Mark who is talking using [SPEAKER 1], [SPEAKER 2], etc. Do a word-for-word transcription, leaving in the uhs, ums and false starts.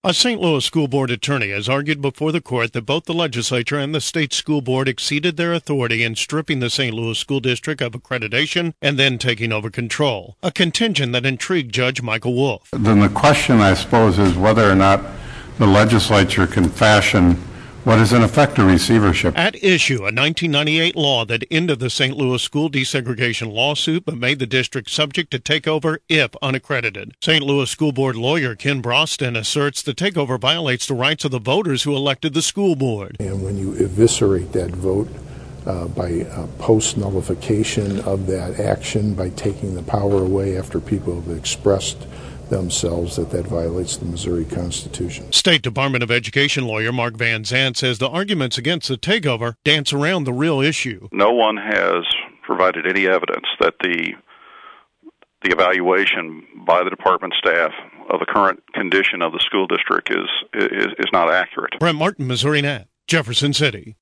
[SPEAKER 1] A Saint Louis school board attorney has argued before the court that both the legislature and the state school board exceeded their authority in stripping the Saint Louis School District of accreditation and then taking over control, a contention that intrigued Judge Michael Wolff.
[SPEAKER 2] Then the question, I suppose, is whether or not the legislature can fashion what is in effect a receivership.
[SPEAKER 1] At issue, a nineteen ninety-eight law that ended the Saint Louis school desegregation lawsuit but made the district subject to takeover if unaccredited. Saint Louis School Board lawyer Ken Broston asserts the takeover violates the rights of the voters who elected the school board.
[SPEAKER 3] And when you eviscerate that vote uh, by uh, post-nullification of that action, by taking the power away after people have expressed themselves, that that violates the Missouri Constitution.
[SPEAKER 1] State Department of Education lawyer Mark Van Zandt says the arguments against the takeover dance around the real issue.
[SPEAKER 4] No one has provided any evidence that the the evaluation by the department staff of the current condition of the school district is is, is not accurate.
[SPEAKER 1] Brent Martin, Missouri Net, Jefferson City.